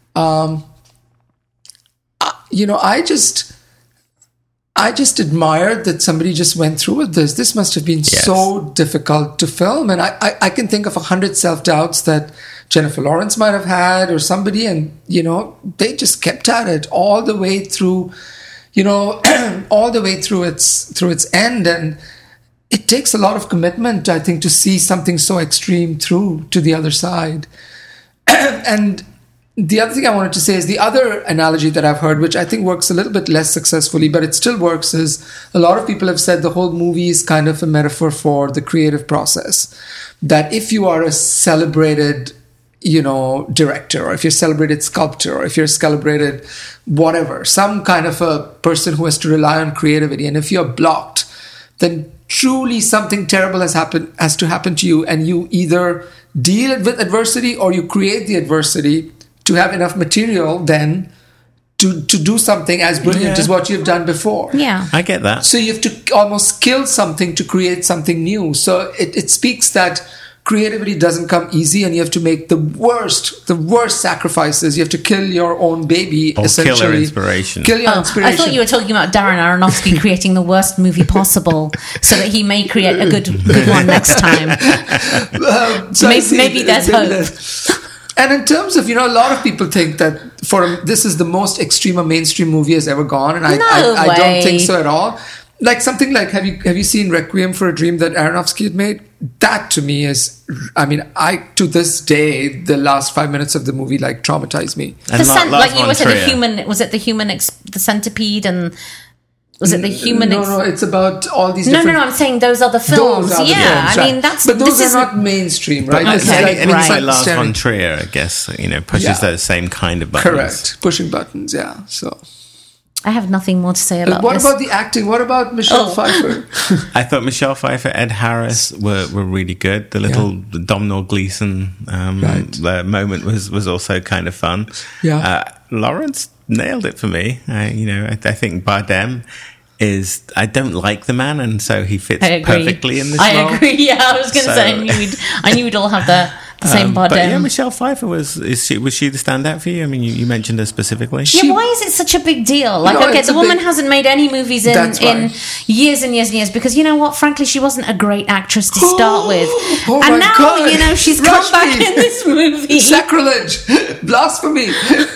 I just admired that somebody just went through with this. This must have been so difficult to film. And I can think of 100 self-doubts that Jennifer Lawrence might have had or somebody. And, they just kept at it all the way through, all the way through its end. And it takes a lot of commitment, I think, to see something so extreme through to the other side. And the other thing I wanted to say is the other analogy that I've heard, which I think works a little bit less successfully, but it still works, is a lot of people have said the whole movie is kind of a metaphor for the creative process. That if you are a celebrated, director, or if you're a celebrated sculptor, or if you're a celebrated whatever, some kind of a person who has to rely on creativity, and if you're blocked, then truly something terrible has to happen to you, and you either deal with adversity or you create the adversity to have enough material then to do something as brilliant as what you've done before. Yeah. I get that. So you have to almost kill something to create something new. So it speaks that creativity doesn't come easy, and you have to make the worst sacrifices. You have to kill your own baby, essentially. Kill your inspiration. I thought you were talking about Darren Aronofsky creating the worst movie possible so that he may create a good one next time. Maybe there's hope. And in terms of, a lot of people think that this is the most extreme a mainstream movie has ever gone, and I don't think so at all. Like something like, have you seen Requiem for a Dream that Aronofsky had made? That to me is, to this day, the last 5 minutes of the movie traumatized me. The centipede and... Was it the human? No, it's about all these. No, I'm saying those are the films. Those are the films, right. That's. But those are not mainstream, right? Anything like Lars von Trier, I guess, pushes those same kind of buttons. Correct, pushing buttons. Yeah. So. I have nothing more to say about what this. What about the acting? What about Michelle Pfeiffer? I thought Michelle Pfeiffer, Ed Harris were really good. The little Domhnall Gleeson moment was also kind of fun. Yeah. Lawrence nailed it for me. I think Bardem I don't like the man, and so he fits perfectly in this role. I agree. Yeah, I was going to say I knew we'd all have the same Bardem. But yeah, Michelle Pfeiffer was she the standout for you? I mean, you mentioned her specifically. Why is it such a big deal? The woman hasn't made any movies in years and years and years because you know what? Frankly, she wasn't a great actress to start with. And now, God. She's come back in this movie. Sacrilege! Blasphemy!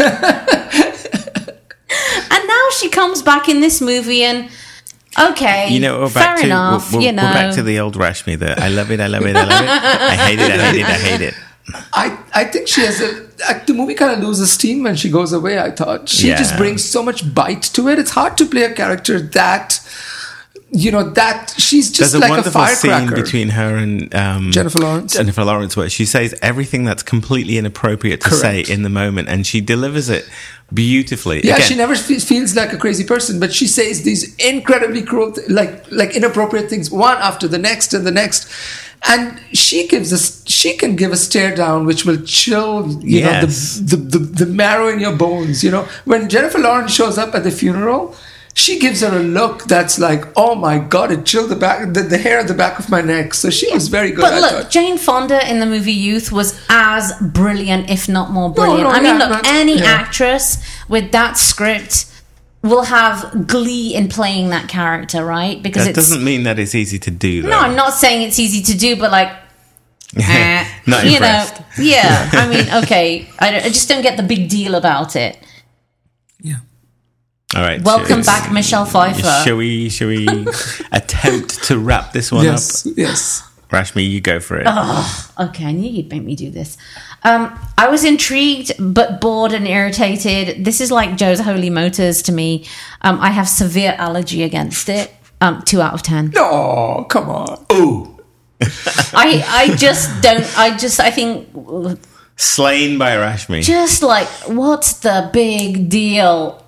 And now she comes back in this movie and okay, fair enough. We're back to the old Rashmi that I love it, I hate it. I think she has the movie kind of loses steam when she goes away. I thought she just brings so much bite to it. It's hard to play a character that that she's just like a firecracker. There's a wonderful scene between her and Jennifer Lawrence, where she says everything that's completely inappropriate to say in the moment, and she delivers it beautifully. Yeah, she never feels like a crazy person, but she says these incredibly cruel, like inappropriate things, one after the next and the next. And she can give a stare down which will chill, the marrow in your bones. When Jennifer Lawrence shows up at the funeral, she gives her a look that's like, oh my God, it chilled the hair at the back of my neck. So she was very good. But look, Jane Fonda in the movie Youth was as brilliant, if not more brilliant. Any actress with that script will have glee in playing that character, right? Because that doesn't mean that it's easy to do, though. No, I'm not saying it's easy to do, but like, not impressed. Yeah. I mean, okay, I just don't get the big deal about it. Yeah. All right. Welcome back, Michelle Pfeiffer. Shall we attempt to wrap this one up? Yes. Rashmi, you go for it. Oh, okay, I knew you'd make me do this. I was intrigued, but bored and irritated. This is like Joe's Holy Motors to me. I have severe allergy against it. 2 out of 10. No, come on. Ooh. I think... Slain by Rashmi. Just like, what's the big deal?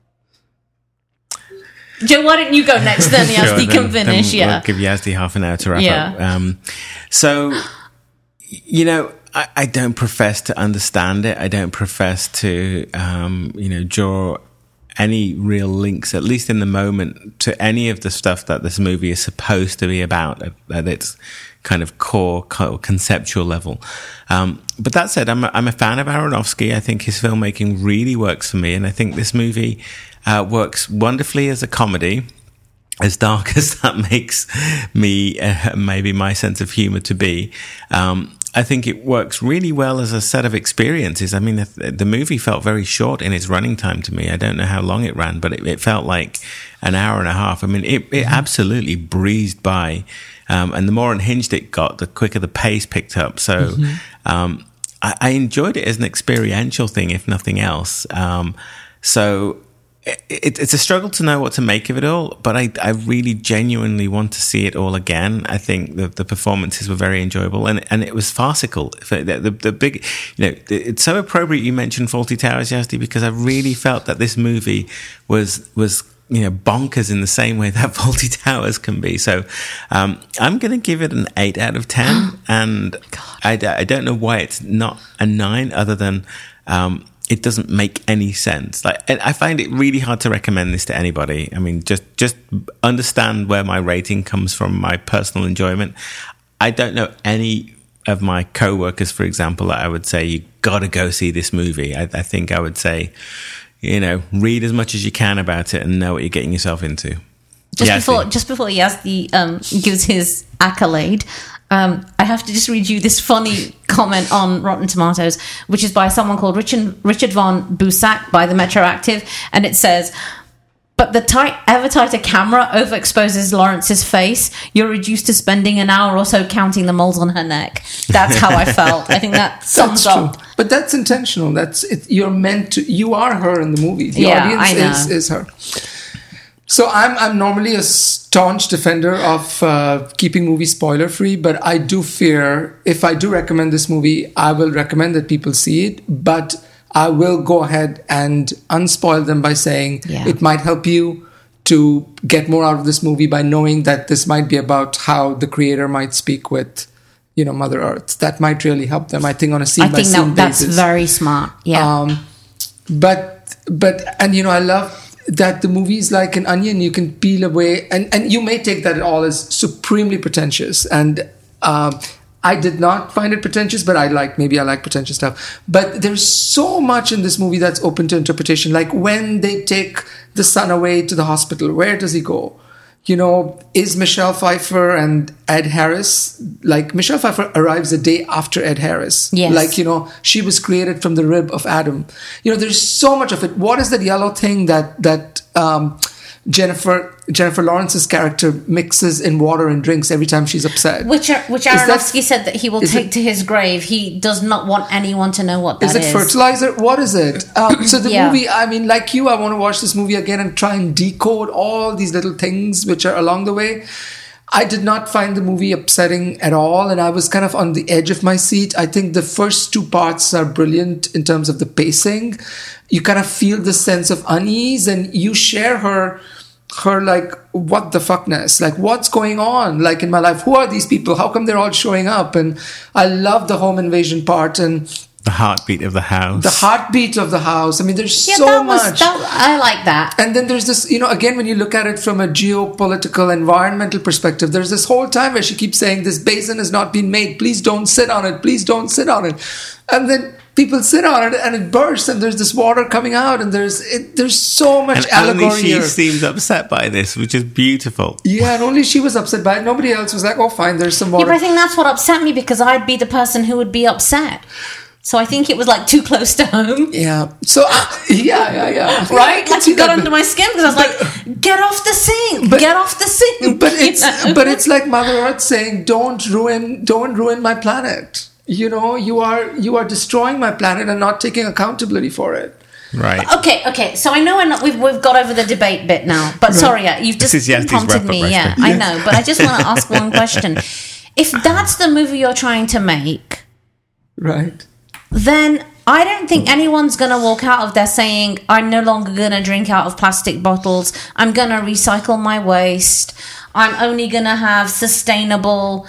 Joe, why don't you go next, then Yazdi can finish. We'll give Yazdi half an hour to wrap up. So, I don't profess to understand it. I don't profess to, draw any real links, at least in the moment, to any of the stuff that this movie is supposed to be about at its kind of core conceptual level. But that said, I'm a fan of Aronofsky. I think his filmmaking really works for me, and I think this movie works wonderfully as a comedy, as dark as that makes me maybe my sense of humor to be. I think it works really well as a set of experiences. I mean, the movie felt very short in its running time to me. I don't know how long it ran, but it felt like an hour and a half. I mean, it absolutely breezed by. And the more unhinged it got, the quicker the pace picked up. So I enjoyed it as an experiential thing, if nothing else. So it's a struggle to know what to make of it all, but I really genuinely want to see it all again. I think the performances were very enjoyable, and it was farcical. The big, it's so appropriate you mentioned Fawlty Towers, Yazdi, because I really felt that this movie was bonkers in the same way that Fawlty Towers can be. So I'm going to give it an 8 out of 10, and I don't know why it's not a 9, other than it doesn't make any sense. I find it really hard to recommend this to anybody. I mean, just understand where my rating comes from, my personal enjoyment. I don't know any of my co-workers, for example, that I would say you got to go see this movie. I think I would say, read as much as you can about it and know what you're getting yourself into. Just before Yazdi gives his accolade, I have to just read you this funny comment on Rotten Tomatoes, which is by someone called Richard von Busak by the Metroactive, and it says, "But the ever tighter camera overexposes Lawrence's face. You're reduced to spending an hour or so counting the moles on her neck." That's how I felt. I think that sums up. True. But that's intentional. That's it. You're meant to. You are her in the movie. The audience is her. So I'm normally a staunch defender of keeping movies spoiler free, but I do fear if I do recommend this movie, I will recommend that people see it, but I will go ahead and unspoil them by saying it might help you to get more out of this movie by knowing that this might be about how the creator might speak with, Mother Earth. That might really help them, I think, on a scene-by-scene basis. That's very smart, yeah. But I love that the movie is like an onion. You can peel away, and you may take that all as supremely pretentious. And I did not find it pretentious, but I like pretentious stuff. But there's so much in this movie that's open to interpretation. Like when they take the son away to the hospital, where does he go? Is Michelle Pfeiffer and Ed Harris, Michelle Pfeiffer arrives a day after Ed Harris. Yes. She was created from the rib of Adam. There's so much of it. What is that yellow thing that Jennifer Lawrence's character mixes in water and drinks every time she's upset. Which Aronofsky said that he will take to his grave. He does not want anyone to know what that is. Is it fertilizer? What is it? So the movie, I mean, like you, I want to watch this movie again and try and decode all these little things which are along the way. I did not find the movie upsetting at all, and I was kind of on the edge of my seat. I think the first two parts are brilliant in terms of the pacing. You kind of feel the sense of unease, and you share her like, what the fuckness? Like, what's going on? Like, in my life, who are these people? How come they're all showing up? And I love the home invasion part and the heartbeat of the house. The heartbeat of the house. I mean, there's so much. I like that. And then there's this, again, when you look at it from a geopolitical, environmental perspective, there's this whole time where she keeps saying, this basin has not been made. Please don't sit on it. Please don't sit on it. And then people sit on it and it bursts and there's this water coming out and there's so much allegory only she here. seems upset by this, which is beautiful. Yeah, and only she was upset by it. Nobody else was like, oh, fine, there's some water. Yeah, but I think that's what upset me because I'd be the person who would be upset. So I think it was like too close to home. Yeah. So, yeah. Right? Like it got under my skin because I was like, get off the sink. Get off the sink. But it's like Mother Earth saying, don't ruin my planet. You are destroying my planet and not taking accountability for it. Right. Okay. So I know we've got over the debate bit now. But sorry, you've just prompted me. Yeah, I know. But I just want to ask one question. If that's the movie you're trying to make... Right. Then I don't think anyone's going to walk out of there saying, I'm no longer going to drink out of plastic bottles. I'm going to recycle my waste. I'm only going to have sustainable,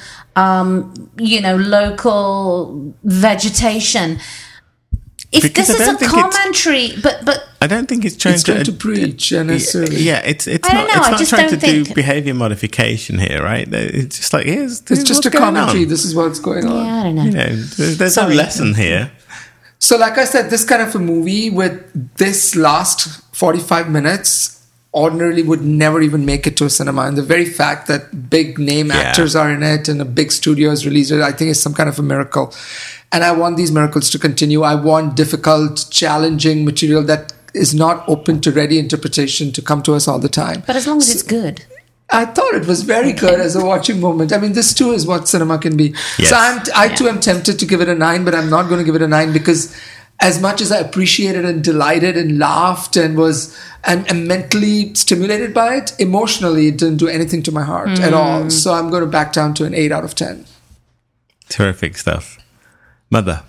local vegetation. If this is a commentary, but I don't think it's trying to preach necessarily. Yeah, it's not trying to do behavior modification here, right? It's just like it's just a commentary. This is what's going on. Yeah, I don't know. There's no lesson here. So, like I said, this kind of a movie with this last 45 minutes ordinarily would never even make it to a cinema. And the very fact that big name actors are in it and a big studio has released it, I think is some kind of a miracle. And I want these miracles to continue. I want difficult, challenging material that is not open to ready interpretation to come to us all the time. But as long as it's good. I thought it was very good as a watching moment. I mean, this too is what cinema can be. Yes. So I too am tempted to give it a 9, but I'm not going to give it a 9 because as much as I appreciated and delighted and laughed and was and mentally stimulated by it, emotionally it didn't do anything to my heart at all. So I'm going to back down to an 8 out of 10. Terrific stuff. Mother.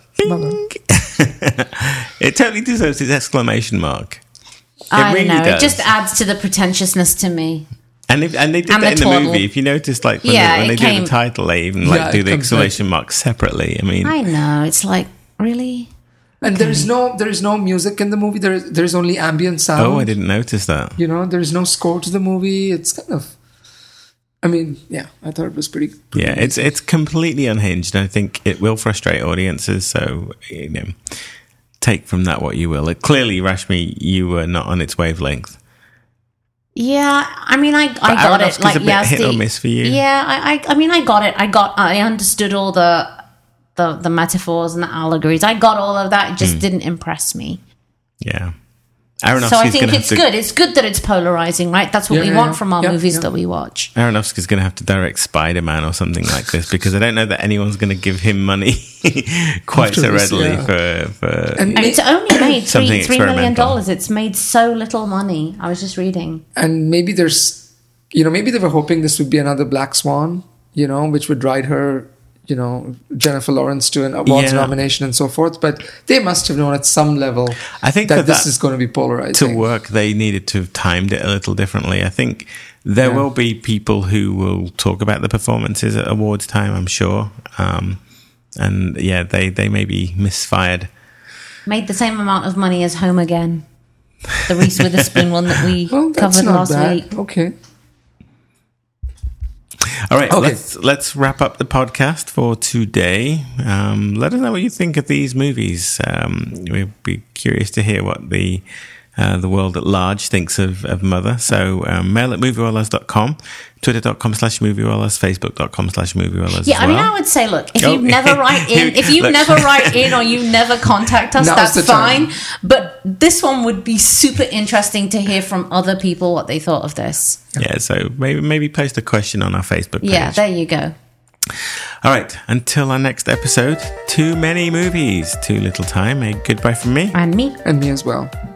It totally deserves its exclamation mark. I don't know. It just adds to the pretentiousness to me. And they did that in the movie. If you noticed, like when they do the title, they even do the exclamation mark separately. I mean, I know. It's like, really? And there is no music in the movie. There is only ambient sound. Oh, I didn't notice that. There is no score to the movie. It's kind of. I mean, yeah, I thought it was pretty yeah, it's completely unhinged, and I think it will frustrate audiences. So, take from that what you will. Clearly, Rashmi, you were not on its wavelength. Yeah, I mean, I got it. Like, hit or miss for you. Yeah, I mean, I got it. I understood all the metaphors and the allegories. I got all of that. It just didn't impress me. Yeah. So I think it's good. It's good that it's polarizing, right? That's what we want from our movies that we watch. Aronofsky's going to have to direct Spider-Man or something like this because I don't know that anyone's going to give him money quite so readily for and it's only made $3 million. It's made so little money. I was just reading. And maybe there's, maybe they were hoping this would be another Black Swan, which would ride her, Jennifer Lawrence to an awards nomination and so forth, but they must have known at some level I think that this is going to be polarizing. To work, they needed to have timed it a little differently. I think there will be people who will talk about the performances at awards time, I'm sure. And they may be misfired. Made the same amount of money as Home Again, the Reese Witherspoon one that we covered last week. Okay. All right, let's wrap up the podcast for today. Let us know what you think of these movies. We'd be curious to hear what the the world at large thinks of Mother. So mail at movierollers.com, twitter.com/movierollers, facebook.com/movierollers. Yeah, I mean, I would say, look, if you never write in, or you never contact us, that's fine. But this one would be super interesting to hear from other people what they thought of this. Yeah, so maybe post a question on our Facebook page. Yeah, there you go. All right, until our next episode, too many movies, too little time. A goodbye from me. And me. And me as well.